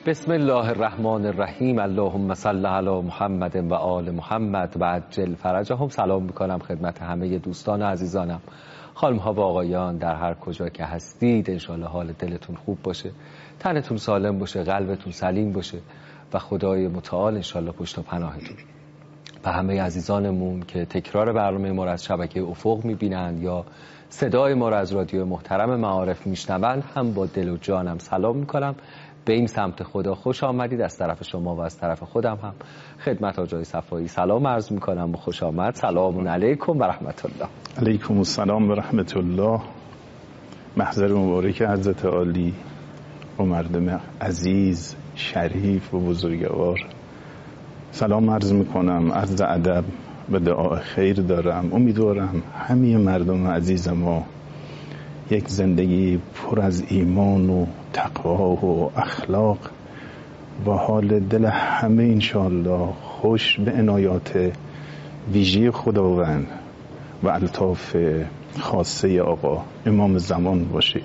بسم الله الرحمن الرحیم. اللهم صل علی محمد و آل محمد و عجل فرجهم. سلام میکنم خدمت همه دوستان و عزیزانم، خانم ها و آقایان، در هر کجا که هستید. انشالله حال دلتون خوب باشه، تنتون سالم باشه، قلبتون سلیم باشه و خدای متعال انشالله پشت و پناهتون. و همه عزیزانمون که تکرار برنامه ما را از شبکه افق میبینند یا صدای ما را از رادیو محترم معارف میشنوند هم با دل و جانم سلام میکنم. به این سمت خدا خوش آمدید. از طرف شما و از طرف خودم هم خدمت آقای صفایی سلام عرض میکنم و خوش آمد. سلام علیکم و رحمت الله. علیکم السلام و رحمت الله. محضر مبارک حضرت عالی و مردم عزیز شریف و بزرگوار سلام عرض میکنم، عرض ادب و دعا خیر دارم. امیدوارم همه مردم عزیز ما یک زندگی پر از ایمان و تقوا و اخلاق و حال دل همه انشاءالله خوش به عنایات ویژه خداوند و الطاف خاصه آقا امام زمان باشه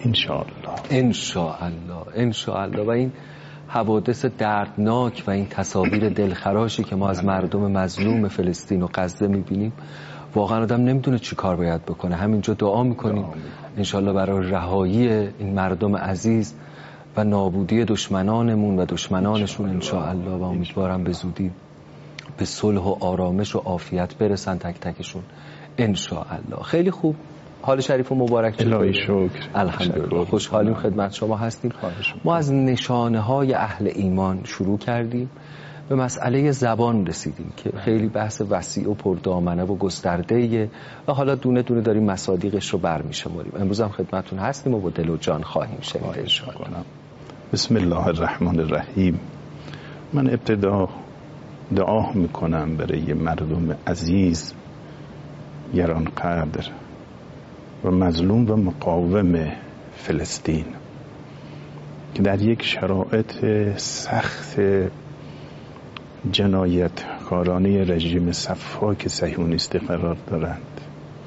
انشاءالله. و این حوادث دردناک و این تصاویر دلخراشی که ما از مردم مظلوم فلسطین و غزه میبینیم، واقعا آدم نمیدونه چی کار باید بکنه. همینجا دعا میکنیم انشالله برای رهایی این مردم عزیز و نابودی دشمنانمون و دشمنانشون انشاءالله، و امیدوارم به زودی به صلح و آرامش و عافیت برسن تک تکشون انشاءالله. خیلی خوب، حال شریف و مبارک الهی شکر. الحمدلله، خوشحالیم خدمت شما هستیم. ما از نشانه های اهل ایمان شروع کردیم، به مسئله زبان رسیدیم که خیلی بحث وسیع و پردامنه و گسترده‌ایه و حالا دونه دونه داریم مصادیقش رو برمی‌شماریم. امروز هم خدمتتون هستیم و با دل و جان خواهیم شنید انشاءالله. بسم الله الرحمن الرحیم. من ابتدا دعا میکنم برای مردم عزیز گرانقدر و مظلوم و مقاوم فلسطین که در یک شرایط سخت جنایتکارانه رژیم سفاک صهیونیستی قرار دارند.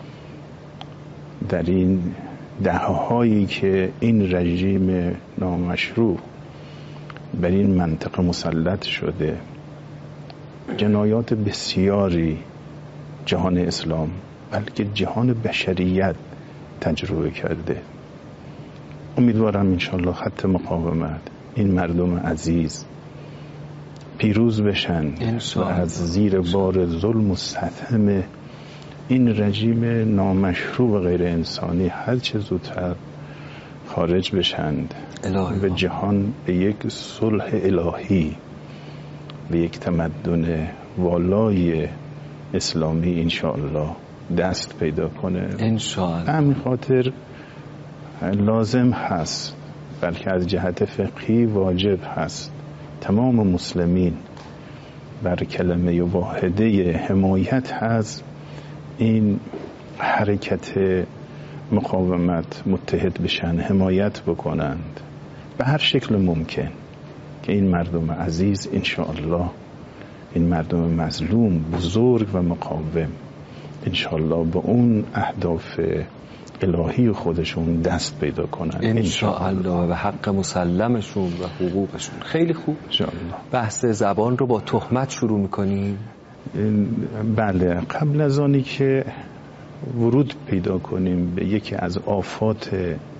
در این دهه‌هایی که این رژیم نامشروع بر این منطقه مسلط شده، جنایات بسیاری جهان اسلام بلکه جهان بشریت تجربه کرده. امیدوارم انشالله خط مقاومت این مردم عزیز پیروز بشن و از زیر بار ظلم و ستم این رژیم نامشروع و غیر انسانی هر چه زودتر خارج بشند و جهان به یک صلح الهی، به یک تمدن والای اسلامی انشاءالله دست پیدا کنه. انشاءالله. همین خاطر لازم هست، بلکه از جهت فقهی واجب هست تمام مسلمین بر کلمه واحده حمایت از این حرکت مقاومت متحد بشن، حمایت بکنند به هر شکل ممکن که این مردم عزیز انشاءالله، این مردم مظلوم بزرگ و مقاوم انشاءالله به اون اهداف الهی خودشون دست پیدا کنن انشاءالله، به حق مسلمشون و حقوقشون. خیلی خوب. انشاءالله. بحث زبان رو با تهمت شروع میکنیم. بله، قبل از آنی که ورود پیدا کنیم به یکی از آفات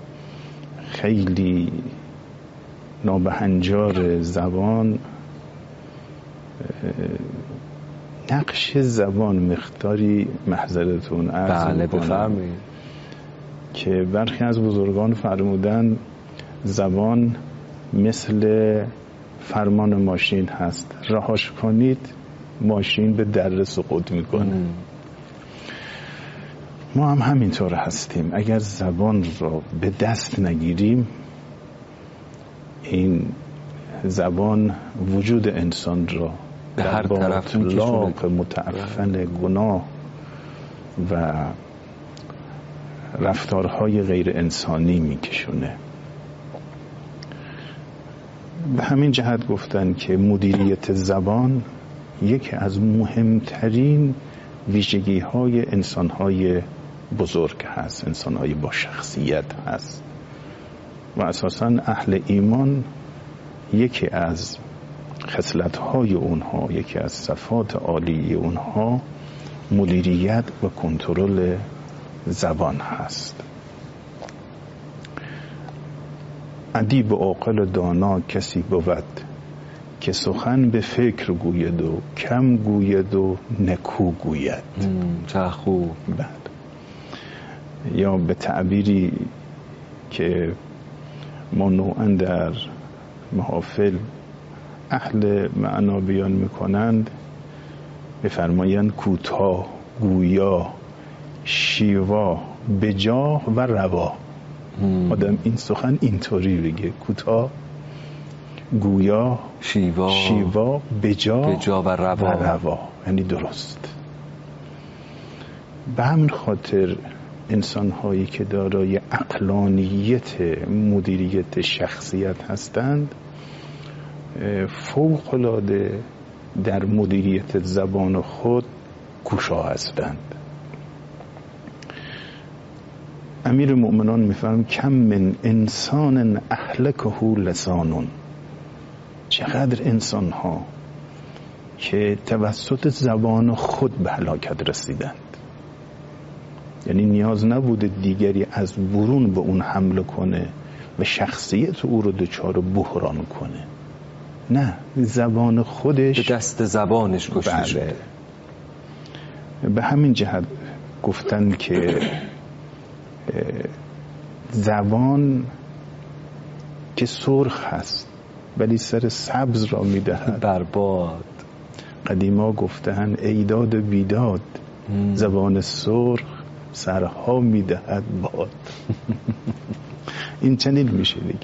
خیلی نابهنجار زبان، نقش زبان مقداری محضرتون عرض میکنم که برخی از بزرگان فرمودن زبان مثل فرمان ماشین هست، رهاش کنید ماشین به در سقوط میکنه. ما هم همینطور هستیم. اگر زبان را به دست نگیریم، این زبان وجود انسان را به هر طرف اطلاق متعفن گناه و رفتارهای غیر انسانی میکشونه. به همین جهت گفتن که مدیریت زبان یکی از مهمترین ویژگی های انسان های بزرگ هست، انسان های با شخصیت هست و اساساً اهل ایمان یکی از خصلت‌های اونها، یکی از صفات عالی اونها مدیریت و کنترل زبان هست. ادیب و عاقل و دانا کسی بود که سخن به فکر گوید و کم گوید و نکو گوید. چه خوب. بعد یا به تعبیری که ما نوعا در محافل اهل معنا بیان میکنند بفرمایند کوتاه، گویا، شیوا، بجاه و روا. آدم این سخن اینطوری بگه: کوتاه، گویا، شیوا، بجاه و روا. یعنی درست. به همین خاطر انسان هایی که دارای عقلانیت مدیریت شخصیت هستند فوق العاده در مدیریت زبان خود کوشا هستند. امیر مؤمنان میفرماید کم من انسان اهلکه لسانون. چقدر انسان ها که توسط زبان خود به هلاکت رسیدند. یعنی نیاز نبوده دیگری از برون به اون حمله کنه و شخصیت او رو دچار بحران کنه، نه، زبان خودش به دست زبانش کشته شده. به همین جهت گفتن که زبان که سرخ هست ولی سر سبز را میدهد برباد. قدیما گفتن ایداد بیداد، زبان سرخ سرها میدهد باد. این چنین میشه دیگه.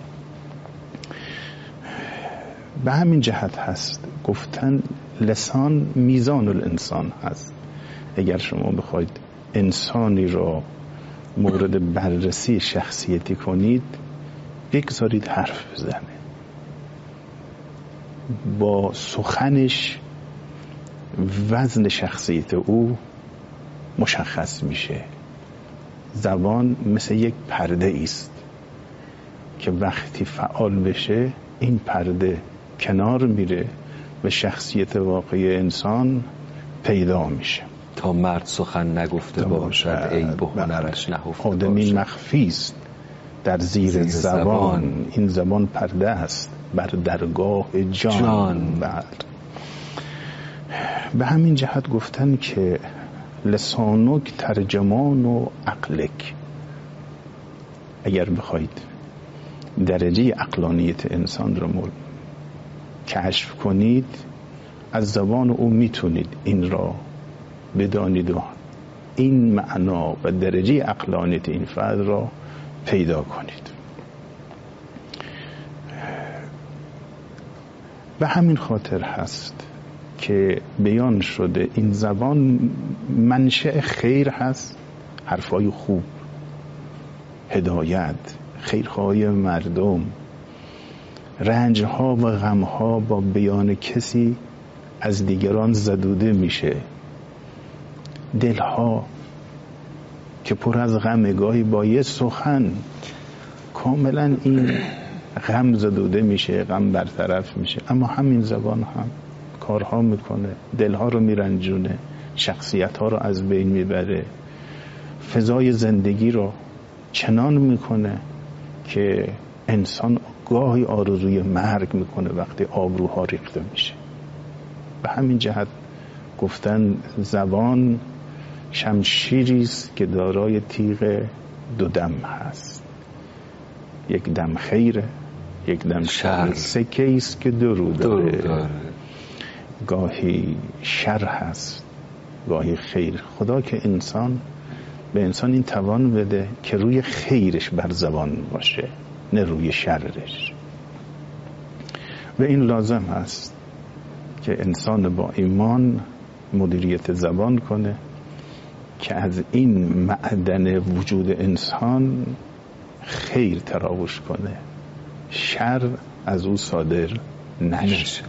به همین جهت هست گفتن لسان میزان الانسان هست. اگر شما بخواید انسانی را مورد بررسی شخصیتی کنید بگذارید حرف بزنه، با سخنش وزن شخصیت او مشخص میشه. زبان مثل یک پرده است که وقتی فعال بشه این پرده کنار میره و شخصیت واقعی انسان پیدا میشه. تا مرد سخن نگفته باشد ای به هنرش نهفته باشد. آدمی مخفی است در زیر زبان. این زبان پرده است بر درگاه جان. بعد به همین جهت گفتن که لسانک ترجمان و عقلک. اگر بخواید درجه عقلانیت انسان رو کشف کنید از زبان او میتونید این را بدانید و این معنا و درجه عقلانیت این فرد را پیدا کنید. به همین خاطر هست که بیان شده این زبان منشأ خیر هست، حرفای خوب، هدایت، خیرخواهی مردم. رنجها و غمها با بیان کسی از دیگران زدوده میشه. دلها که پر از غم گاهی با یه سخن کاملا این غم زدوده میشه، غم برطرف میشه. اما همین زبان هم کارها میکنه، دلها رو میرنجونه، شخصیتها رو از بین میبره، فضای زندگی رو چنان میکنه که انسان گاهی آرزوی مرگ میکنه وقتی آبروها ریخته میشه. به همین جهت گفتن زبان شمشیری است که دارای تیغ دو دم هست، یک دم خیره، یک دم شر. سکه است که درو داره. گاهی شر هست، گاهی خیر. خدا که به انسان این توان بده که روی خیرش بر زبان باشه نه روی شرش. و این لازم هست که انسان با ایمان مدیریت زبان کنه که از این معدن وجود انسان خیر تراوش کنه، شر از او صادر نشه.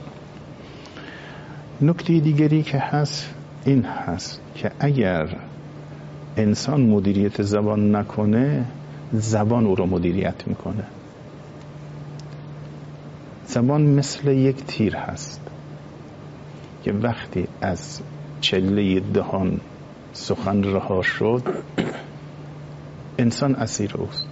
نکته دیگری که هست این هست که اگر انسان مدیریت زبان نکنه زبان او رو مدیریت میکنه. زبان مثل یک تیر هست که وقتی از چله دهان سخن رها شد انسان اسیر اوست.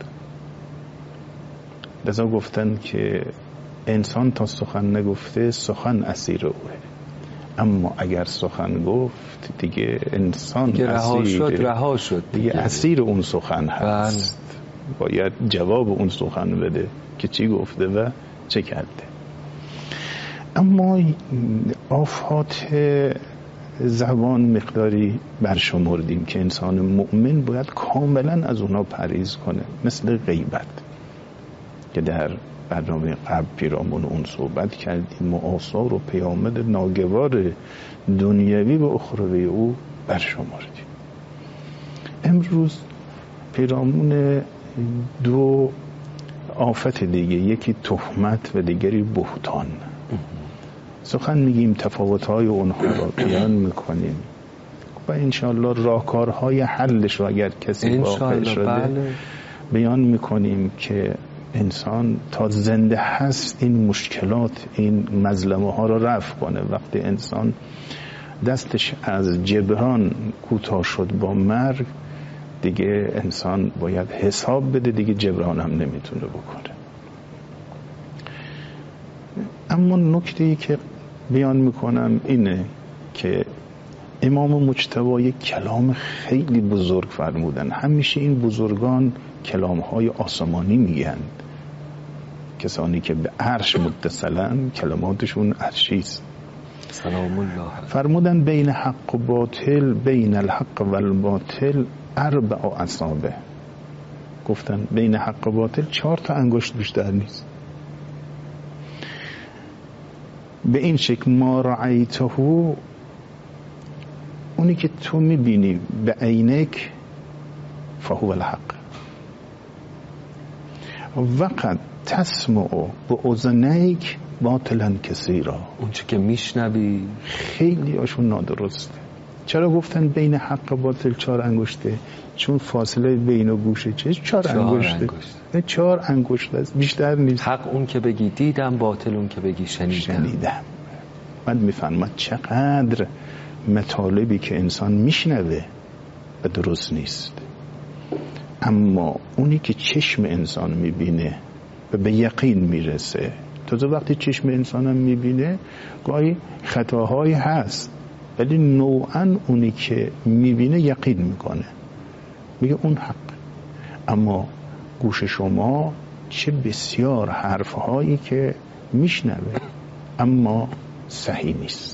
لذا گفتن که انسان تا سخن نگفته سخن اسیر اوه، اما اگر سخن گفت دیگه انسان رها شد دیگه اسیر اون سخن هست. باید جواب اون سخن بده که چی گفته و چه کرده. اما آفات زبان مقداری برشمردیم که انسان مؤمن باید کاملا از اونا پرهیز کنه، مثل غیبت که در برنامه قبل پیرامون اون صحبت کردیم. آثار و پیامد ناگوار دنیوی و اخروی او برشمردیم. امروز پیرامون دو آفت دیگه، یکی تهمت و دیگری بهتان، سخن میگیم، تفاوت‌های اونها را بیان میکنیم و انشاءالله راهکارهای حلش رو اگر کسی واقع شده بیان میکنیم که انسان تا زنده هست این مشکلات، این مظلمه ها رو رفع کنه. وقتی انسان دستش از جبران کوتاه شد با مرگ، دیگه انسان باید حساب بده، دیگه جبران هم نمیتونه بکنه. اما نکته‌ای که بیان میکنم اینه که امام مجتبی یک کلام خیلی بزرگ فرمودن. همیشه این بزرگان کلام‌های آسمانی میگن، کسانی که به عرش متصلن کلماتشون عرشیست. سلام الله. فرمودن بین حق و باطل، بین الحق و الباطل 4 اصابع. گفتن بین حق و باطل 4 تا انگشت بیشتر نیست. به این شکل ما رأیته، اونی که تو میبینی به عینک فهو الحق، وقد تسمع به اذنیک باطلا کثیرا، اون چه که میشنوی خیلی هاشون نادرسته. چرا گفتن بین حق و باطل 4 انگشته؟ چون فاصله بین و گوشه چشم 4 انگشته. 4 انگشت است، بیشتر نیست. حق اون که بگی دیدم، باطل اون که بگی شنیدم. من میفهمم چقدر مطالبی که انسان میشنوه و درست نیست، اما اونی که چشم انسان میبینه و به یقین میرسه. تازه وقتی چشم انسان هم میبینه گاهی خطاهایی هست، ولی نوعا اونی که میبینه یقین میکنه، میگه اون حق. اما گوش شما چه بسیار حرفهایی که میشنوه اما صحیح نیست.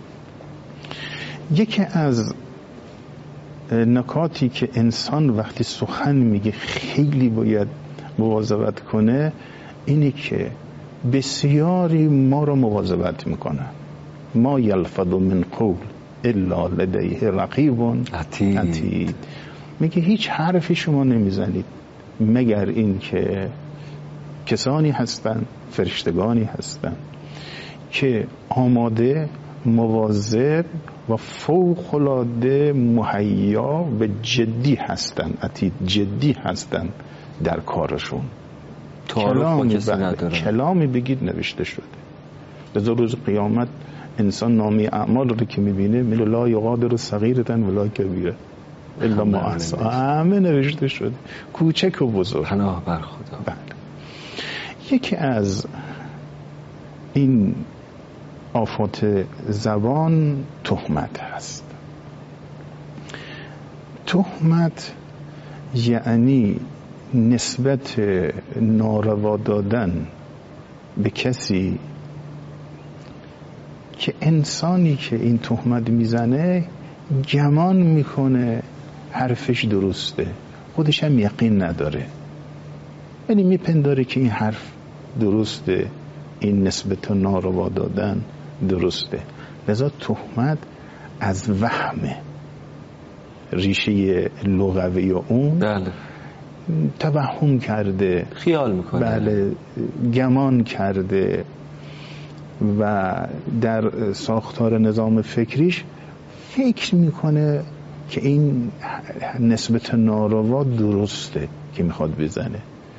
یکی از نکاتی که انسان وقتی سخن میگه خیلی باید مواظبت کنه اینی که بسیاری ما رو مواظبت میکنن. ما یلفظ من قول الا لدیه رقیب عتید. میگه هیچ حرفی شما نمیزنید مگر این که کسانی هستن، فرشتگانی هستن که آماده، مواظب و فوق العاده مهیا و جدی هستن، عتید، جدی هستن در کارشون. کلامی بگید نوشته شده. لذا روز قیامت انسان نامی اعمال رو که میبینه میگه لا یغادر صغیرة ولا کبیرة الا ما احصاها، همه نوشته شده، کوچک و بزرگ. پناه بر خدا. بله. یکی از این آفات زبان تهمت هست. تهمت یعنی نسبت ناروا دادن به کسی که انسانی که این تهمت میزنه گمان میکنه حرفش درسته، خودش هم یقین نداره، ولی میپنداره که این حرف درسته، این نسبت ناروا دادن درسته. لذا تهمت از وهمه، ریشه لغوی اون بله. توهم کرده، خیال میکنه، بله، گمان کرده و در ساختار نظام فکریش فکر میکنه که این نسبت ناروا درسته که میخواد بزنه.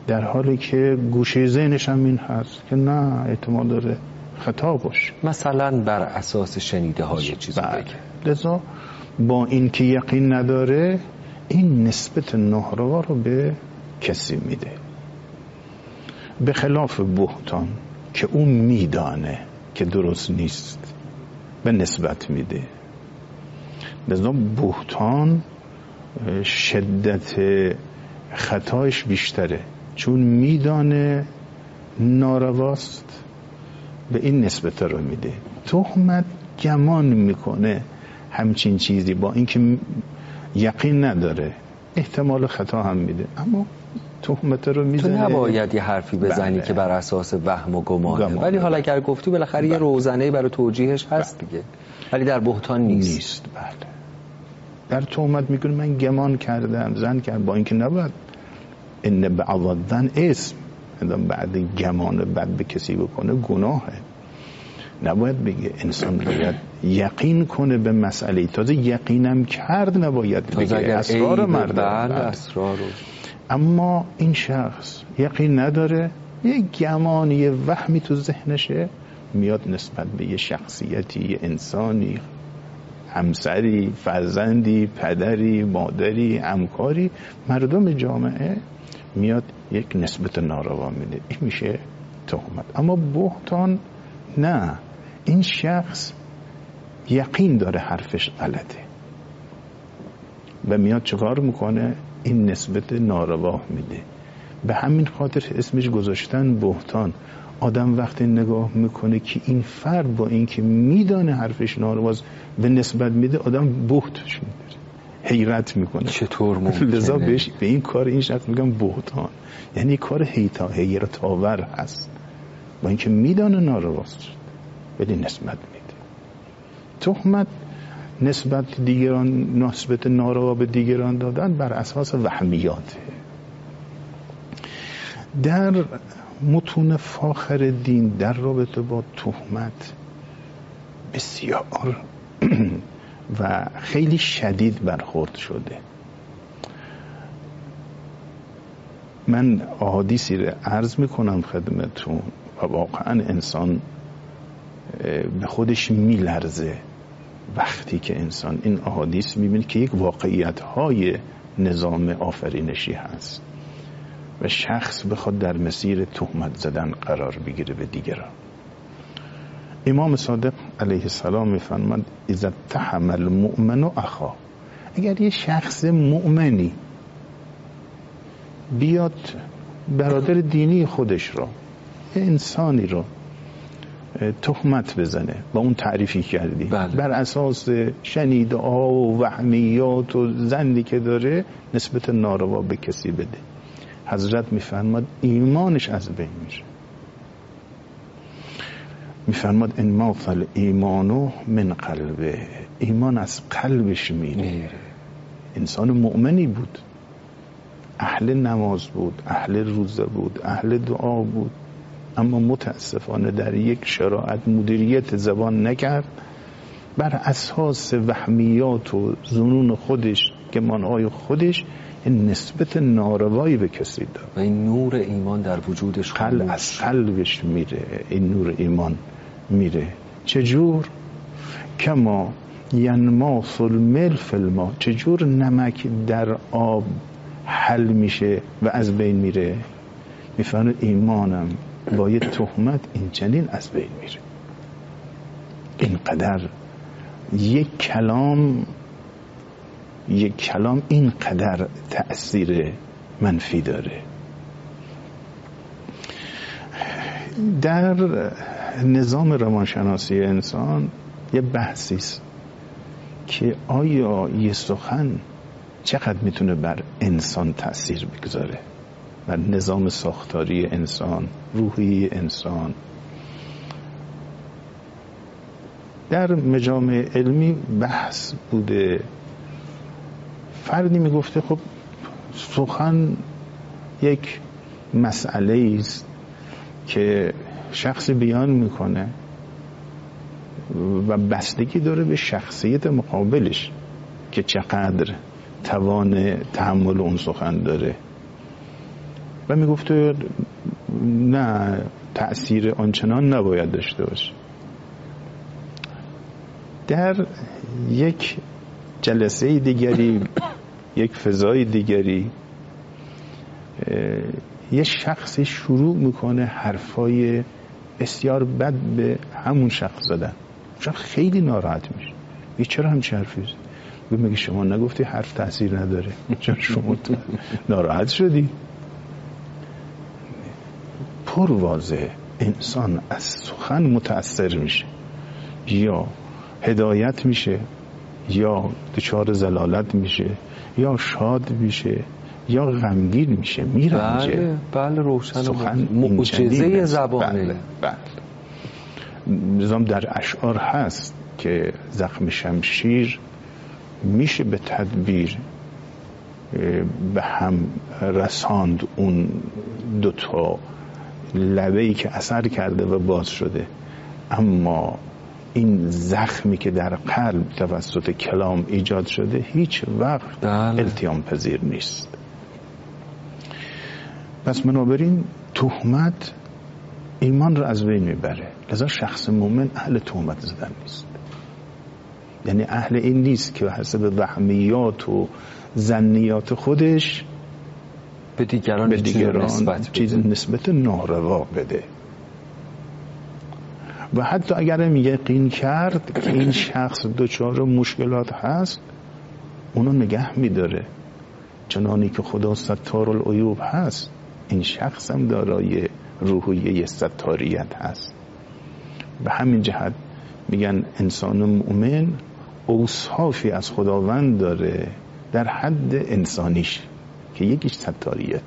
در حالی که گوشه ذهنش هم این هست که نه، احتمال داره خطا باشه، مثلا بر اساس شنیده های چیزی بگه. لذا با این که یقین نداره این نسبت ناروا رو به کسی میده، به خلاف بهتان که اون میدانه که درست نیست به نسبت میده. لذا بهتان شدت خطایش بیشتره، چون میدانه نارواست به این نسبت رو میده. تهمت گمان میکنه همچین چیزی، با اینکه یقین نداره احتمال خطا هم میده، اما تهمت رو میزنه. تو نباید یه حرفی بزنی که بر اساس وهم و گمانه، ولی حالا اگر گفتی بالاخره یه روزنه‌ای برای توجیهش هست دیگه، ولی در بهتان نیست. بله. در تهمت میگن من گمان کردم، زن کردم، با اینکه نباید. ان بعض الظن اسم، بعد گمان بد به کسی بکنه گناهه. نباید بگه. انسان باید یقین کنه به مسئله، تازه یقینم کرد نباید بگه اسرار مردم. اسرار. اما این شخص یقین نداره، یه گمان، یه وهمی تو ذهنشه، میاد نسبت به یه شخصیتی، یه انسانی، همسری، فرزندی، پدری، مادری، همکاری، مردم جامعه، میاد یک نسبت ناروا میده. این میشه تهمت. اما بهتان نه، این شخص یقین داره حرفش غلطه و میاد چکار میکنه؟ این نسبت ناروا میده. به همین خاطر اسمش گذاشتن بهتان. آدم وقتی نگاه میکنه که این فرد با اینکه میدانه حرفش نارواست به نسبت میده، آدم بهتش میده، حیرت میکنه چطور ممکنه. لذا به این کار این شخص میگن بهتان، یعنی کار حیرت آور هست، با اینکه میدانه نارواست ولی نسبت میده. تهمت نسبت دیگران، نسبت ناروا به دیگران دادن بر اساس وهمیاته. در متون فاخر دین در رابطه با تهمت بسیار و خیلی شدید برخورد شده. من احادیثی رو عرض میکنم خدمتون و واقعا انسان به خودش میلرزه وقتی که انسان این احادیث میبینه که یک واقعیت های نظام آفرینشی هست و شخص بخواد در مسیر تهمت زدن قرار بگیره به دیگران. امام صادق علیه السلام میفرماند اذا اتهم المؤمن اخا، اگر یه شخص مؤمنی بیاد برادر دینی خودش را، یه انسانی را تهمت بزنه با اون تعریفی کردی، بله. بر اساس شنیده ها و وهمیات و ظنی که داره نسبت ناروا به کسی بده، حضرت میفرماد ایمانش از بین میره. میفرماد ان مات الایمان من قلبه، ایمان از قلبش میره. انسان مؤمنی بود، اهل نماز بود، اهل روزه بود، اهل دعا بود، اما متاسفانه در یک شرایط مدیریت زبان نکرد، بر اساس وهمیات و ظنون خودش، گمانهای خودش، این نسبت ناروایی به کسی داد و این نور ایمان در وجودش از قلبش میره. این نور ایمان میره. چجور؟ کما ینماس الملح فی الماء، چجور نمک در آب حل میشه و از بین میره. میفرماید ایمانم با یه تهمت این چنین از بین میره. اینقدر یک کلام اینقدر تأثیر منفی داره. در نظام روانشناسی انسان یه بحثی است که آیا یه سخن چقدر میتونه بر انسان تأثیر بگذاره، بر نظام ساختاری انسان، روحی انسان. در مجامع علمی بحث بوده، فردی میگفته خب سخن یک مسئله است که شخصی بیان میکنه و بستگی داره به شخصیت مقابلش که چقدر توان تحمل اون سخن داره. و میگفت نه، تأثیر آنچنان نباید داشته باشه. در یک جلسه دیگری، یک فضای دیگری، یه شخصی شروع میکنه حرفای بسیار بد به همون شخص زدن. شخص خیلی ناراحت میشه، میگه چرا همچین حرفی زدی؟ میگه شما نگفتی حرف تأثیر نداره، چرا شما ناراحت شدی؟ پر واضحه انسان از سخن متأثر میشه، یا هدایت میشه، یا دچار ضلالت میشه، یا شاد میشه، یا غمگین میشه، میرنجه. بله روشن. سخن معجزه زبانه. بله. نظام در اشعار هست که زخم شمشیر میشه به تدبیر به هم رساند، اون دوتا لبه‌ای که اثر کرده و باز شده، اما این زخمی که در قلب توسط کلام ایجاد شده هیچ وقت التیام پذیر نیست. پس بنابراین تهمت ایمان رو از بین میبره. لذا شخص مومن اهل تهمت زدن نیست، یعنی اهل این نیست که حسب وهمیات و ظنیات خودش به دیگران چیز نسبت ناروا بده. و حتی اگر یقین کرد که این شخص دچار مشکلات هست، اونو نگه میداره، چنانی که خدا ستار العیوب هست، این شخص هم دارای روحیه ستاریت هست. به همین جهت میگن انسان مؤمن اوصافی از خداوند داره در حد انسانیش که یکیش ستاریت.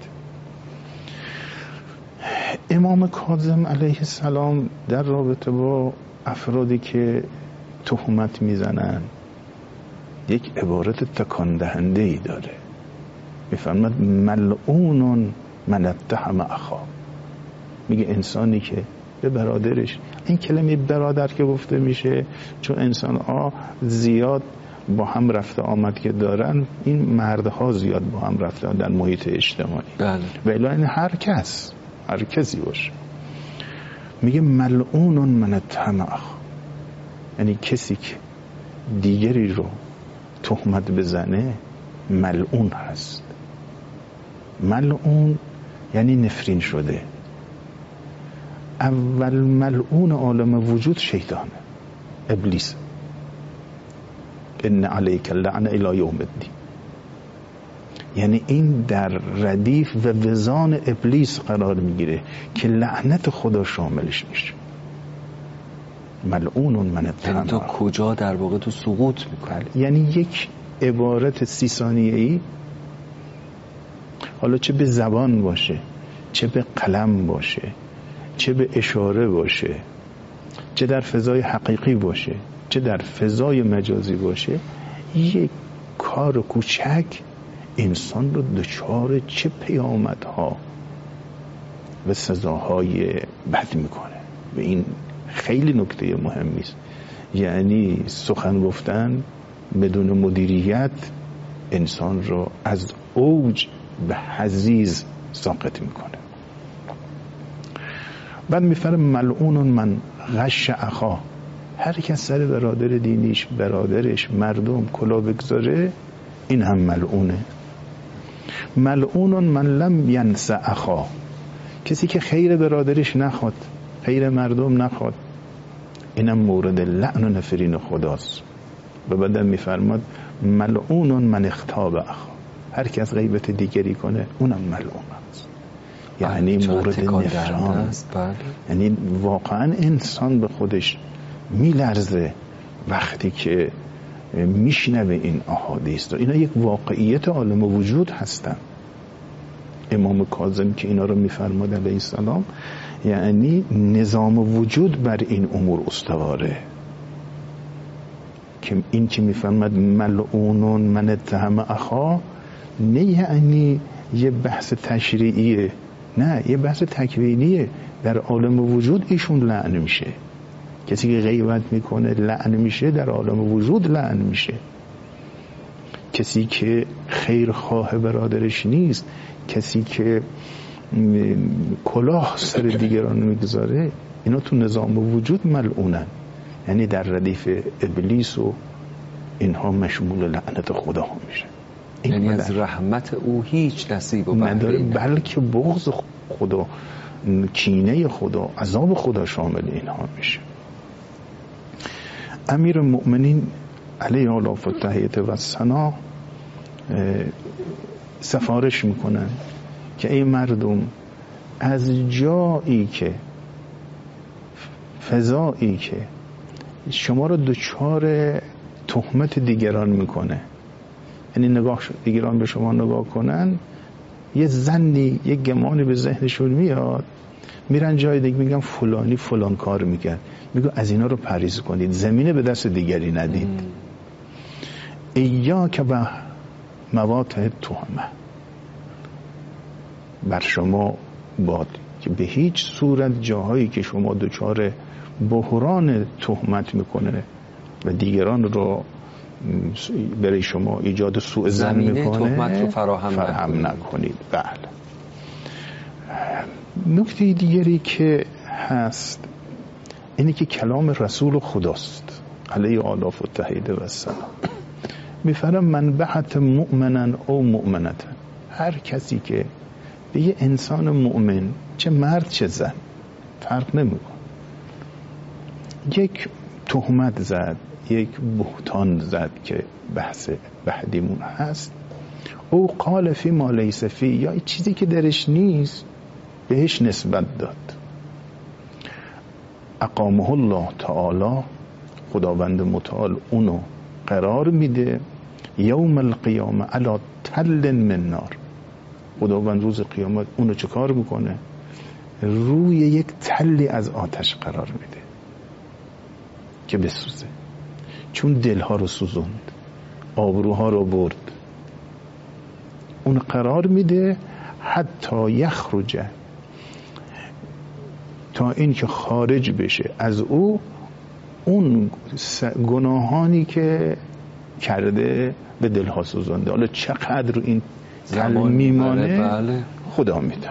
امام کاظم علیه السلام در رابطه با افرادی که تهمت میزنن یک عبارت تکان دهنده ای داره، میفرماد ملعون من اتهم اخا. میگه انسانی که به برادرش، این کلمه برادر که گفته میشه چون انسان ها زیاد با هم رفته آمد که دارن، این مردها زیاد با هم رفته در محیط اجتماعی، بله. و الا هر کسی باشه. میگه ملعون من اتهم اخا، یعنی کسی که دیگری رو تهمت بزنه ملعون هست. ملعون یعنی نفرین شده. اول ملعون عالم وجود شیطانه، ابلیس. ان علیک اللعنه الی یوم الدین، یعنی این در ردیف و وزان ابلیس قرار میگیره که لعنت خدا شاملش میشه. ملعون من اتهم. تا کجا در واقع تو سقوط میکنه؟ یعنی یک عبارت 30 ثانیه‌ای، حالا چه به زبان باشه، چه به قلم باشه، چه به اشاره باشه، چه در فضای حقیقی باشه، چه در فضای مجازی باشه، یک کار کوچک انسان رو دچار چه پیامدها و سزاهای بد میکنه. و این خیلی نکته مهمی است. یعنی سخن گفتن بدون مدیریت انسان رو از اوج به حضیض ساقط میکنه. بعد میفرم ملعون من غش اخا، هر کس سر برادر دینیش، برادرش، مردم کلا بگذاره، این هم ملعونه. ملعون من لم ینس اخا، کسی که خیر برادرش نخواد، خیر مردم نخواد، اینم مورد لعن و نفرین خداست. و بعدم میفرماد ملعون من اغتاب اخا، هر کس غیبت دیگری کنه اونم ملعون است، یعنی مورد نفران است. یعنی واقعا انسان به خودش میلرزه وقتی که میشنوه این احادیث. اینا یک واقعیت عالم وجود هستن. امام کاظم که اینا رو میفرماد علیه السلام، یعنی نظام وجود بر این امور استواره. که این که میفرماد ملعون من اتهم اخا، نه یعنی یه بحث تشریعیه، نه، یه بحث تکوینیه. در عالم وجود ایشون لعن میشه. کسی که غیبت میکنه لعن میشه، در عالم وجود لعن میشه. کسی که خیر خواه برادرش نیست، کسی که کلاه سر دیگران میگذاره، اینا تو نظام وجود ملعونن، یعنی در ردیف ابلیس و اینها مشمول لعنت خدا ها میشه. یعنی از رحمت او هیچ نصیب و نداره، بلکه بغض خدا، کینه خدا، عذاب خدا شامل اینها میشه. امیر المؤمنین علیه آلاف و تحیت و ثنا سفارش میکنن که ای مردم، از جایی که فضایی که شما رو دچار تهمت دیگران میکنه، یعنی دیگران به شما نگاه کنن، یه زنی یه گمانی به ذهنشون میاد، میرن جای دیگه میگن فلانی فلان کار میکرد، میگو از اینا رو پریز کنید، زمینه به دست دیگری ندید. ایاک به مواطن تهمه، بر شما باد که به هیچ صورت جاهایی که شما دچار بحران تهمت میکنه و دیگران رو برای شما ایجاد سوء ظن میکنه، تهمت رو فراهم نکنید. بله. نکته دیگری که هست اینه که کلام رسول خداست علیه آلاف و تحیید و السلام. میفرم من بحث مؤمنن او مؤمنتن، هر کسی که به یه انسان مؤمن، چه مرد چه زن فرق نمیکنه، یک تهمت زد، یک بهتان زد که بحث بعدیمون هست، او قال فی ما لیس فی، یا چیزی که درش نیست بهش نسبت داد، اقامه الله تعالی، خداوند متعال اونو قرار میده یوم القیامه علی تل من نار، خداوند روز قیامت اونو چه کار میکنه؟ روی یک تلی از آتش قرار میده که بسوزه، چون دلها رو سوزوند، آبروها رو برد، اون قرار میده حتی یخرج، تا این که خارج بشه از او اون گناهانی که کرده به دلها سوزونده. حالا چقدر این تل میمانه بله. خدا میدونه.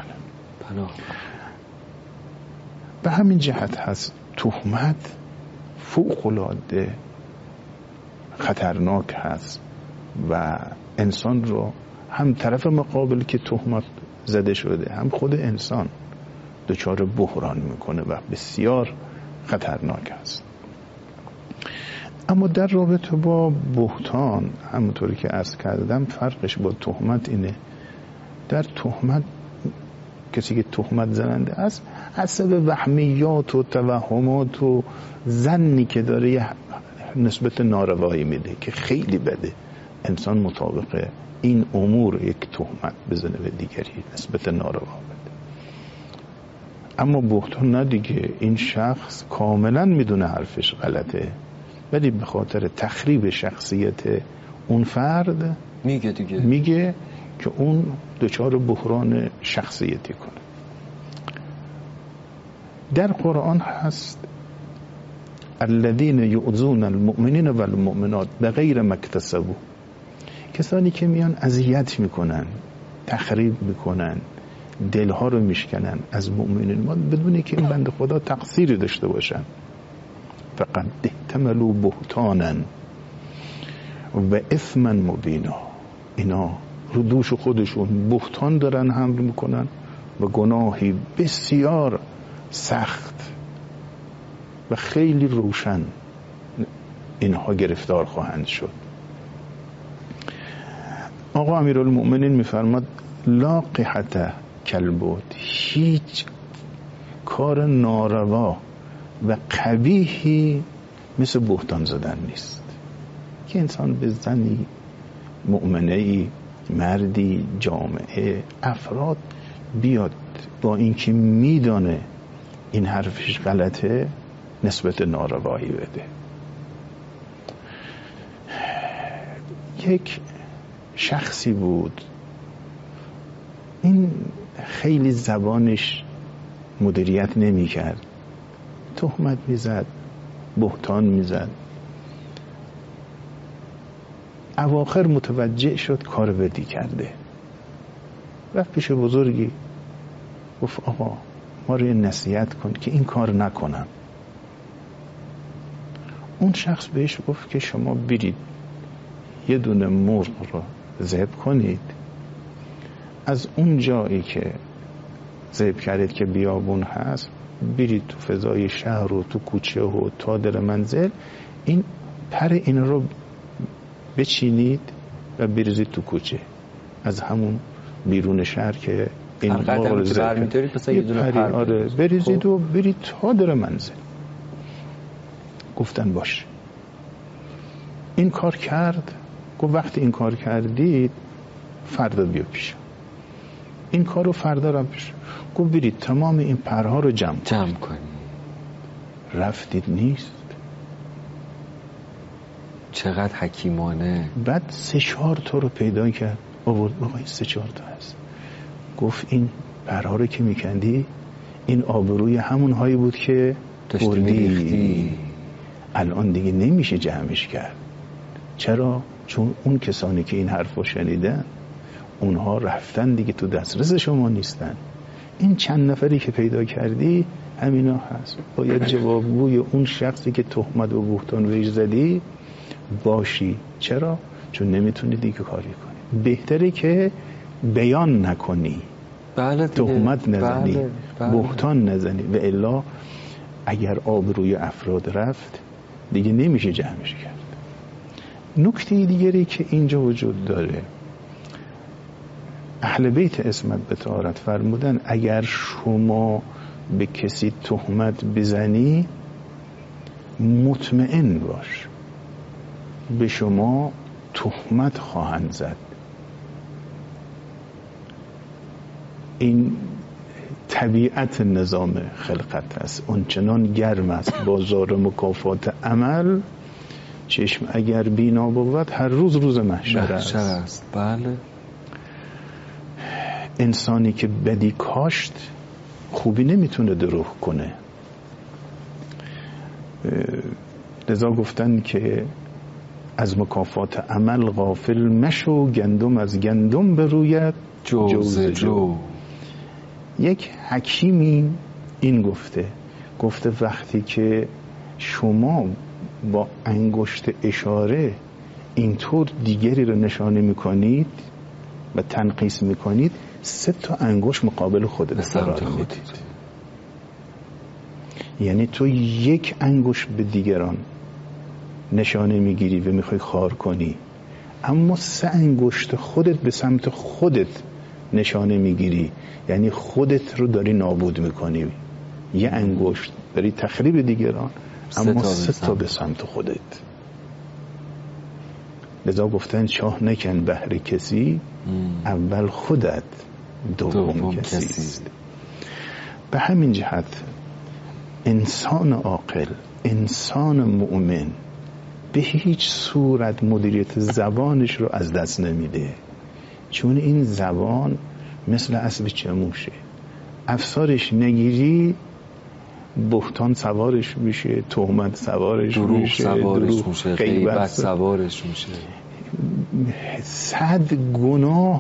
به همین جهت هست تهمت فوق‌العاده خطرناک هست و انسان رو، هم طرف مقابل که تهمت زده شده، هم خود انسان دچار بحران میکنه و بسیار خطرناک است. اما در رابطه با بهتان، همونطوری که عرض کردم، فرقش با تهمت اینه، در تهمت کسی که تهمت زننده است حسب وهمیات و توهمات و ظنی که داره یه نسبت ناروایی میده که خیلی بده، انسان مطابق این امور یک تهمت بزنه به دیگری، نسبت ناروا بده. اما بهتان نه دیگه، این شخص کاملا میدونه حرفش غلطه، ولی به خاطر تخریب شخصیت اون فرد میگه که اون دچار بحران شخصیتی کنه. در قرآن هست الذین یؤذون المؤمنین والمؤمنات بغیر ما اکتسبوا، کسانی که میان اذیت میکنن، تخریب میکنن، دلها رو میشکنن از مؤمنین ما بدون که این بنده خدا تقصیری داشته باشن، فقط احتملوا بهتانا و اثما مبینا، اینا رو دوش خودشون بهتان دارن حمل میکنن و گناهی بسیار سخت و خیلی روشن اینها گرفتار خواهند شد. آقا امیرالمؤمنین میفرماد لا قحة کالبهت، هیچ کار ناروا و قبیحی مثل بهتان زدن نیست که انسان به زنی، مؤمنه‌ای، مردی، جامعه، افراد بیاد با اینکه میدانه این حرفش غلطه نسبت ناروایی بده. یک شخصی بود، این خیلی زبانش مدیریت نمی کرد، تهمت میزد، بهتان میزد، اواخر متوجه شد کار بدی کرده، رفت پیش بزرگی گفت آقا ما رو نصیحت کن که این کار نکنم. اون شخص بهش گفت که شما برید یه دونه مرغ رو ذبح کنید، از اون جایی که ذبح کردید که بیابون هست برید تو فضای شهر و تو کوچه و تا در منزل این پر این رو بچینید و بریزید تو کوچه، از همون بیرون شهر که این مرغ رو ذبح کردید بریزید و برید تا در منزل. گفتن باشه. این کار کرد. گفت وقتی این کار کردید فردا بیا پیشم. این کار رو فردا رو پیش. گفت برید تمام این پرها رو جمع کنید. رفتید نیست. چقدر حکیمانه. بعد 3-4 تا رو پیدا کرد، آورد. آقا این 3-4 تا هست. گفت این پرها رو که میکندی این آبروی همون هایی بود که بردی، الان دیگه نمیشه جمعش کرد. چرا؟ چون اون کسانی که این حرف رو شنیدن اونها رفتن دیگه، تو دسترس شما نیستن. این چند نفری که پیدا کردی همینا هست. باید جوابگوی اون شخصی که تهمت و بهتان ویژ زدی باشی. چرا؟ چون نمیتونی دیگه کاری کنی. بهتره که بیان نکنی، تهمت نزنی، بهتان نزنی، و الا اگر آبروی افراد رفت دیگه نمیشه جمعش کرد. نکته دیگری که اینجا وجود داره، اهل بیت عصمت به طهارت فرمودن اگر شما به کسی تهمت بزنی مطمئن باش به شما تهمت خواهند زد. این طبیعت نظام خلقت است. اونچنان گرم است بازار مکافات عمل، چشم اگر بینا بود هر روز روز محشر است. بله. انسانی که بدی کاشت خوبی نمیتونه دروغ کنه. لذا گفتن که از مکافات عمل غافل مشو، گندم از گندم بروید جوز جو. یک حکیمی این گفته وقتی که شما با انگشت اشاره اینطور دیگری رو نشانه میکنید و تنقیس میکنید، 3 تا انگشت مقابل خودت قرار میدید. یعنی تو یک انگشت به دیگران نشانه میگیری و میخوای خار کنی، اما 3 انگشت خودت به سمت خودت نشانه میگیری، یعنی خودت رو داری نابود میکنی. یه انگشت داری تخریب دیگران، اما 3 تا به سمت خودت. لذا گفتن چاه نکن بهر کسی، اول خودت دوم کسی است. به همین جهت انسان عاقل، انسان مؤمن به هیچ صورت مدیریت زبانش رو از دست نمیده، چون این زبان مثل اسب چموشه. افسارش نگیری بهتان سوارش میشه، تهمت سوارش میشه، دروغ میشه، غیبت سوارش میشه. 100 گناه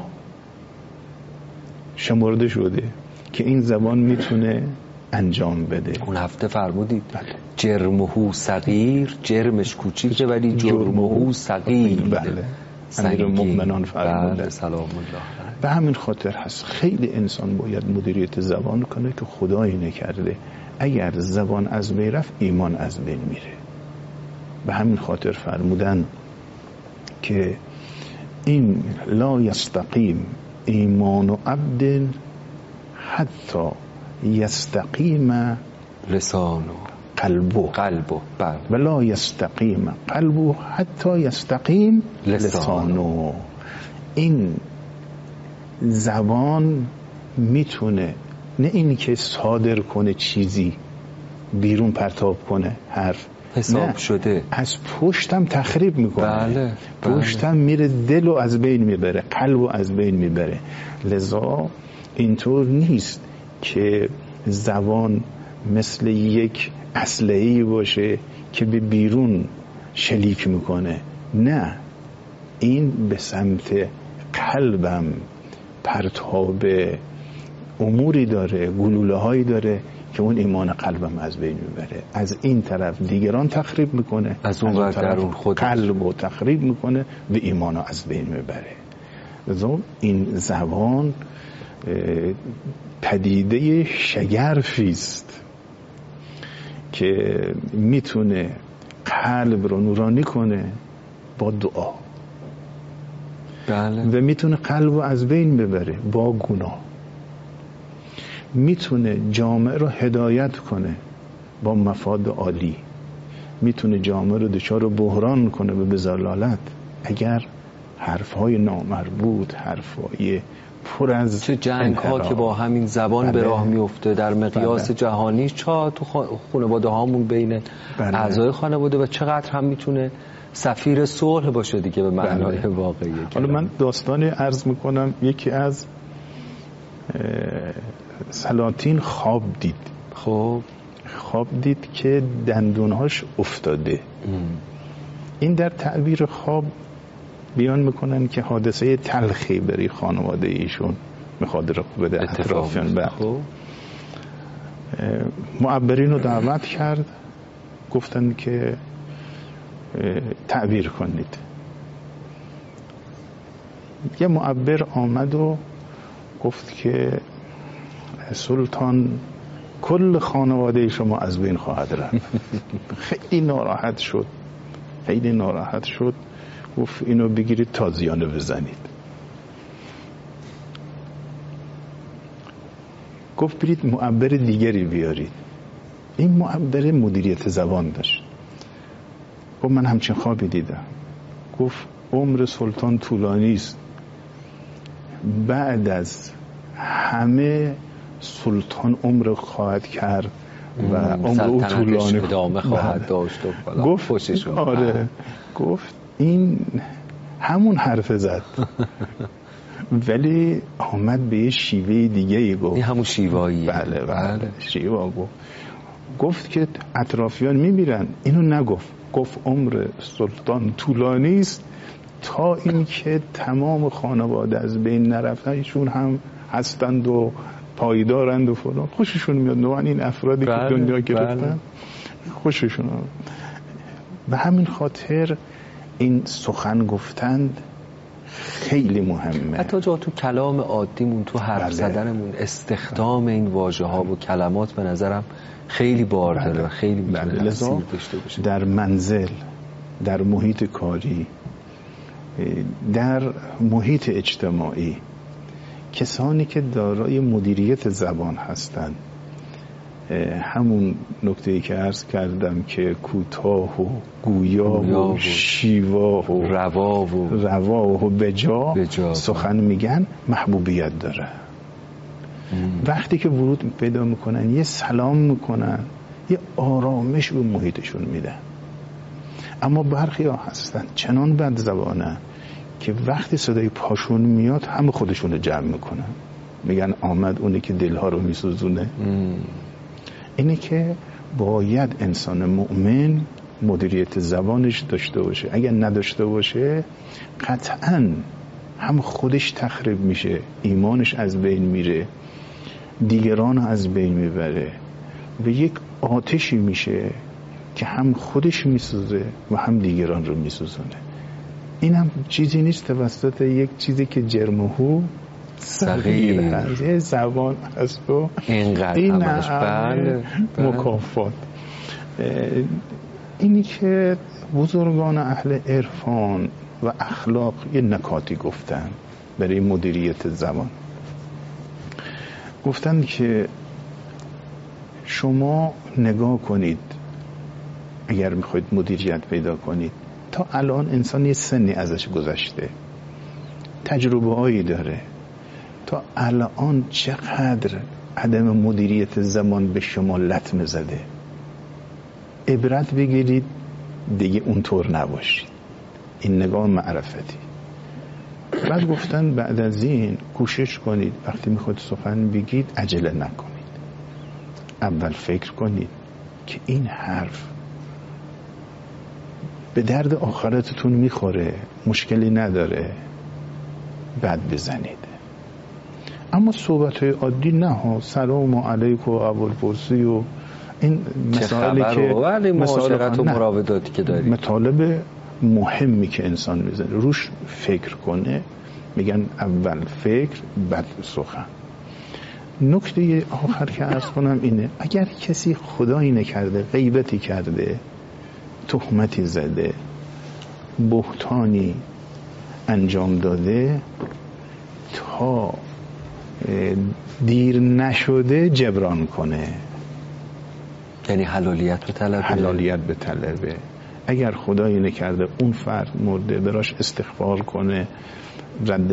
شمرده شده که این زبان میتونه انجام بده. اون هفته فرمودید جرمهو صغیر، جرمش کوچیکه ولی جرمهو صغیر. بله، امیر المؤمنان فرمودن سلام الله. به همین خاطر هست خیلی انسان باید مدیریت زبان کنه که خدایی نکرده اگر زبان از بین رفت ایمان از بین میره. به همین خاطر فرمودن که این لا یستقیم ایمان و عبد حتی یستقیم لسانو قلبو و لا یستقیم قلبو حتی یستقیم لسانو. این زبان میتونه نه این که صادر کنه چیزی بیرون پرتاب کنه، حرف حساب شده، از پشتم تخریب میکنه. بله. پشتم میره، دل رو از بین میبره، قلب رو از بین میبره. لذا اینطور نیست که زبان مثل یک اسلحه‌ای باشه که به بیرون شلیک میکنه. نه، این به سمت قلبم پرتاب اموری داره، گلوله هایی داره که اون ایمان قلبم از بین میبره. از این طرف دیگران تخریب میکنه، از اون طرف قلب رو تخریب میکنه و ایمانو از بین میبره. لذا این زبان پدیده شگرفی است که میتونه قلب رو نورانی کنه با دعا. بله. و میتونه قلب رو از بین ببره با گناه. میتونه جامعه رو هدایت کنه با مفاد عالی. میتونه جامعه رو دچار بحران کنه به ضلالت اگر حرفهای نامربوط، حرفهای پر از چه جنگ ها که با همین زبان به راه میفته در مقیاس جهانی، چه تو خانواده هامون بین اعضای خانواده و چقدر هم میتونه سفیر صلح باشه دیگه به معنای واقعی. حالا من داستانی عرض میکنم. یکی از سلاطین خواب دید. خب خواب دید که دندونهاش افتاده. این در تعبیر خواب بیان میکنن که حادثه تلخی بری خانواده ایشون میخواد رخ بده اطرافیان. بعد معبرین رو دعوت کرد، گفتن که تعبیر کنید. یه معبر آمد و گفت که سلطان کل خانواده شما از بین خواهد رفت. خیلی ناراحت شد. گفت اینو بگیرید تازیانه بزنید. گفت برید معبر دیگری بیارید. این معبر مدیریت زبان داشت. گفت من همچین خوابی دیدم. گفت عمر سلطان طولانی است، بعد از همه سلطان عمر خواهد کرد و عمر او طولانی ادامه خواهد داشت. گفت آره. گفت این همون حرف زد ولی آمد به یه شیوه دیگه گفت. این همون شیواییه. بله. شیوه گفت که اطرافیان میمیرن. اینو نگفت. گفت عمر سلطان طولانی است تا این که تمام خانواده از بین نرفتن، ایشون هم هستند و پایدارند و فلان. خوششون میاد نوعا این افرادی که دنیا گرفتن خوششون میاد. به همین خاطر این سخن گفتند خیلی مهمه. حتی جا تو کلام عادیمون، تو حرف زدنمون، استخدام این واژه ها و کلمات به نظرم خیلی بار داره و خیلی میتونه تاثیر داشته باشه. در منزل، در محیط کاری، در محیط اجتماعی، کسانی که دارای مدیریت زبان هستند، همون نکته‌ای که عرض کردم که کوتاه و گویا و شیوا و روا و بجا سخن میگن، محبوبیت داره. وقتی که ورود پیدا میکنن، یه سلام میکنن، یه آرامش به محیطشون میدن. اما برخی ها هستن چنان بد زبانه که وقتی صدای پاشون میاد همه خودشون رو جمع میکنن، میگن آمد اونی که دلها رو میسوزونه. اینه که باید انسان مؤمن مدیریت زبانش داشته باشه. اگر نداشته باشه قطعاً هم خودش تخریب میشه، ایمانش از بین میره، دیگران از بین میبره و یک آتشی میشه که هم خودش میسوزه و هم دیگران رو میسوزونه. این هم چیزی نیست توسط یک چیزی که جرمهو صغیر هست، یه زبان هست و این بله. مکافات. اینی که بزرگان اهل عرفان و اخلاق یه نکاتی گفتن برای مدیریت زبان. گفتن که شما نگاه کنید اگر میخواید مدیریت پیدا کنید، تا الان انسان یه سنی ازش گذشته، تجربه هایی داره، تا الان چقدر عدم مدیریت زمان به شما لطمه زده. عبرت بگیرید دیگه اونطور نباشید. این نگاه معرفتی. بعد گفتن بعد از این کوشش کنید وقتی میخواید سخن بگید عجله نکنید. اول فکر کنید که این حرف به درد آخرتتون میخوره، مشکلی نداره، بعد بزنید. اما صحبت‌های عادی نه ها، سلام علیکم و ابوالپرسی و این مسائلی که معاشرت و مراوداتی که داریم، مطالب مهمی که انسان میزنه روش فکر کنه، میگن اول فکر بعد سخن. نکته آخر که عرض کنم اینه، اگر کسی خدایی نکرده غیبتی کرده، تهمتی زده، بهتانی انجام داده، تا دیر نشده جبران کنه، یعنی حلالیت به طلبه. اگر خدایی نکرده اون فرد مرده، براش استغفار کنه، رد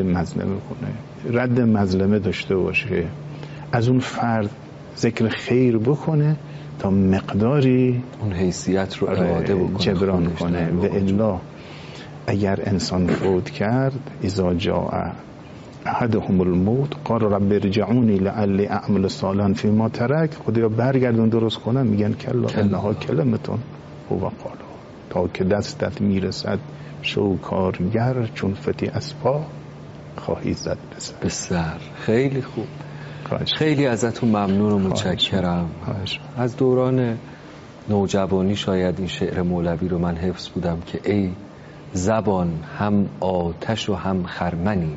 مظلمه داشته باشه، از اون فرد ذکر خیر بکنه تا مقداری اون حیثیت رو اعاده بکنه، جبران کنه. و الا اگر انسان فوت کرد، اذا جاء احدهم الموت قال رب ارجعونی لعلی اعمل صالحا فیما ترک، خدایا برگردون درست کنم، میگن کلا انها کلمتون هو قال، تا که دستت میرسد شو کارگر، چون فتی از پا خواهی زد به سر. خیلی خوب، خیلی ازتون ممنون و متشکرم. از دوران نوجوانی شاید این شعر مولوی رو من حفظ بودم که ای زبان هم آتش و هم خرمنی،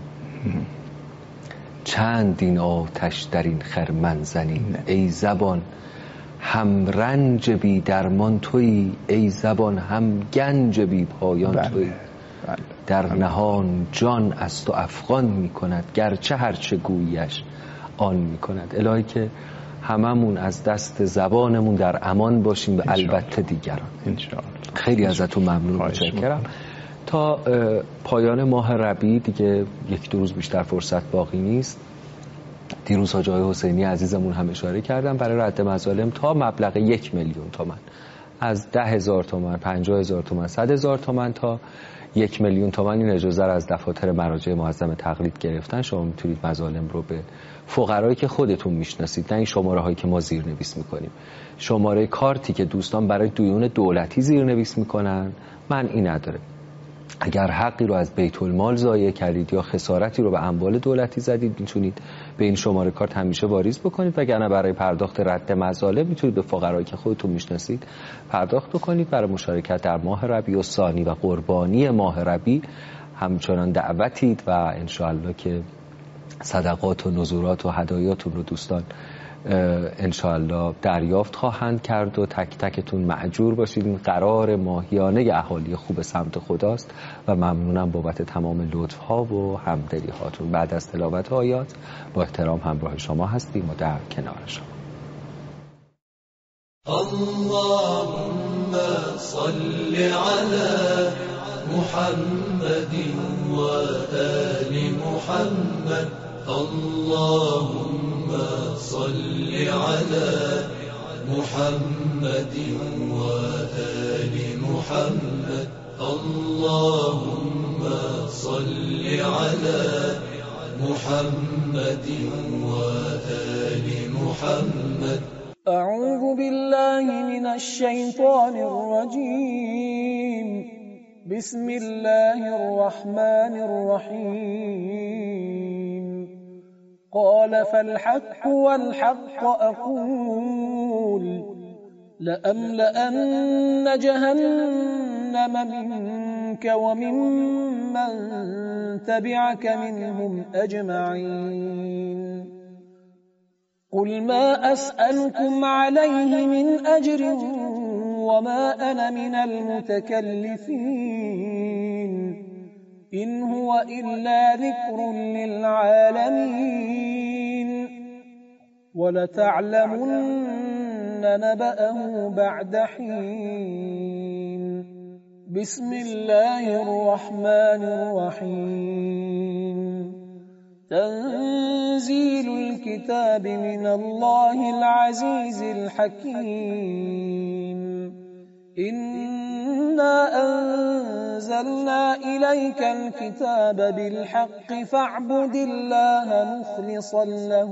چند این آتش در این خرمن زنی. ای زبان هم رنج بی درمان تویی، ای زبان هم گنج بی پایان تویی. در نهان جان از تو افغان می کند، گرچه هرچه گویش آن می کند. الهی که هممون از دست زبانمون در امان باشیم و البته دیگران. خیلی ازتون ممنون و متشکرم. تا پایان ماه ربیع دیگه یک دو روز بیشتر فرصت باقی نیست. دیروز حاج آقای حسینی عزیزمون هم اشاره کردم برای رد مظالم تا مبلغ 1 میلیون تومان، از 10,000 تومان، 50,000 تومان، 100,000 تومان تا 1 میلیون تومان این اجازه را از دفاتر مراجع معظم تقلید گرفتن. شما میتونید مظالم رو به فقرایی که خودتون میشناسید، نه این شماره هایی که ما زیرنویس میکنیم، شماره کارتی که دوستان برای دیون دولتی زیرنویس میکنن، معنی نداره. اگر حقی رو از بیت المال ضایع کردید یا خسارتی رو به اموال دولتی زدید، میتونید به این شماره کارت همیشه واریز بکنید، وگرنه برای پرداخت رد مظالم میتونید به فقرایی که خودتون میشناسید پرداخت کنید. برای مشارکت در ماه ربیع الثانی و قربانی ماه ربیع همچنان دعوتید و انشاءالله که صدقات و نذورات و هدایاتون رو دوستان انشاءالله دریافت خواهند کرد و تک تکتون مأجور باشید. این قرار ماهیانه اهالی خوب سمت خداست و ممنونم بابت تمام لطف ها و همدلی هاتون. بعد از تلاوت آیات با احترام همراه شما هستیم و در کنار شما. اللهم صل على محمد و آل محمد. اللهم صل على محمد و آل محمد. اللهم صل على محمد و آل محمد. أعوذ بالله من الشيطان الرجيم. بسم الله الرحمن الرحيم. قال فالحق والحق أقول لأملأن جهنم منك وممن تبعك منهم أجمعين. قل ما أسألكم عليه من أجر وما أنا من المتكلفين إن هو إلا ذكر للعالمين ولتعلمن نبأه بعد حين. بسم الله الرحمن الرحيم. تنزيل الكتاب من الله العزيز الحكيم. إنا أنزلنا إليك الكتاب بالحق فاعبد الله مخلصا له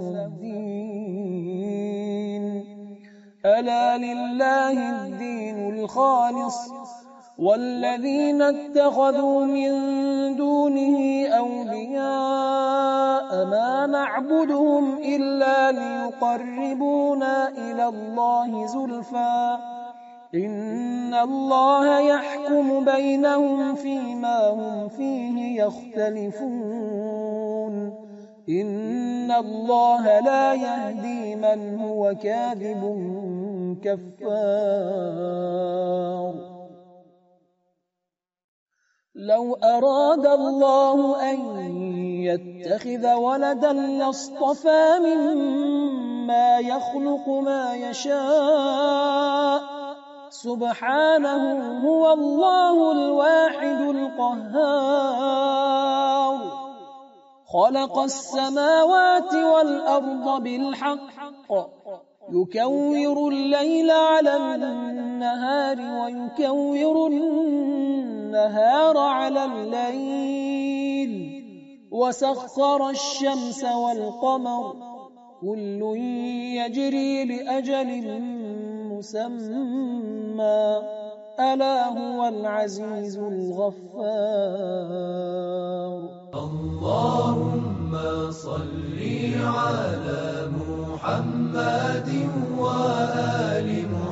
الدين. ألا لله الدين الخالص والذين اتخذوا من دونه أولياء ما نعبدهم إلا ليقربونا إلى الله زلفى إن الله يحكم بينهم فيما هم فيه يختلفون إن الله لا يهدي من هو كاذب كفار. لو أراد الله أن يتخذ ولدا لاصطفى مما يخلق ما يشاء سبحانه هو الله الواحد القهار. خلق السماوات والأرض بالحق يكور الليل على النهار ويكور النهار على الليل وسخر الشمس والقمر كل يجري لأجل مسمى ألا هو العزيز الغفار. اللهم صل على محمد وآل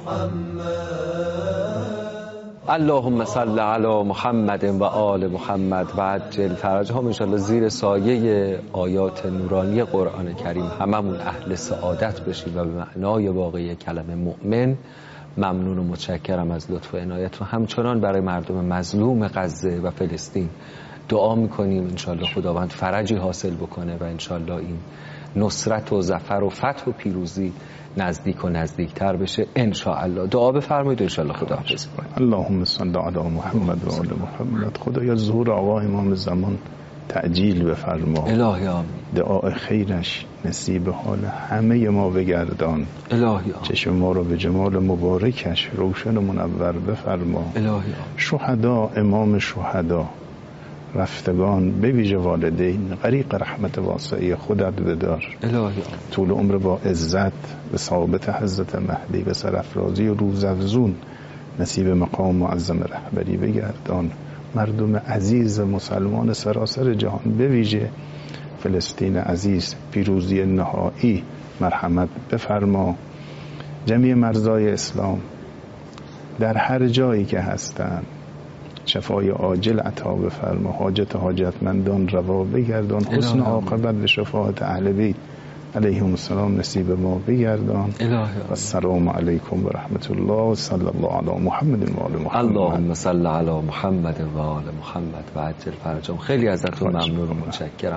محمد. اللهم صل علی محمد و آل محمد و عجل فرجهم. انشالله زیر سایه آیات نورانی قرآن کریم هممون اهل سعادت بشیم و به معنای واقعی کلمه مؤمن. ممنون و متشکرم از لطف و عنایت و همچنان برای مردم مظلوم غزه و فلسطین دعا میکنیم انشالله خداوند فرجی حاصل بکنه و انشالله این نصرت و ظفر و فتح و پیروزی نزدیک و نزدیکتر بشه انشاءالله. دعا بفرمایید انشاءالله خداحافظ کنید. اللهم صل علی محمد و آل محمد. خدایا ظهور آقا امام زمان تعجیل بفرما. الهی آمین. دعای خیرش نصیب حال همه ما بگردان. الهی آمین. چشم ما رو به جمال مبارکش روشن و منور بفرما. الهی آمین. شهدا، امام شهدا، رفتگان به ویژه والدین غریق رحمت واسعی خودت بدار. الهی آمین. طول عمر با عزت به ثابت حضرت مهدی به سرافرازی و روزافزون نصیب مقام معظم رهبری بگردان. مردم عزیز مسلمان سراسر جهان به ویژه فلسطین عزیز پیروزی نهایی مرحمت بفرما. جمیع مرزای اسلام در هر جایی که هستند شفای عاجل عطا بفرما. حاجت حاجتمندان روا بگردان. حسن عاقبت به شفاعت اهل بیت علیهم السلام نصیب ما بگردان. و السلام علیکم و رحمت الله و صلی الله علی محمد و آل محمد. اللهم صل علی محمد و آل محمد و عجل فرجهم. خیلی ازتون ممنون و متشکرم.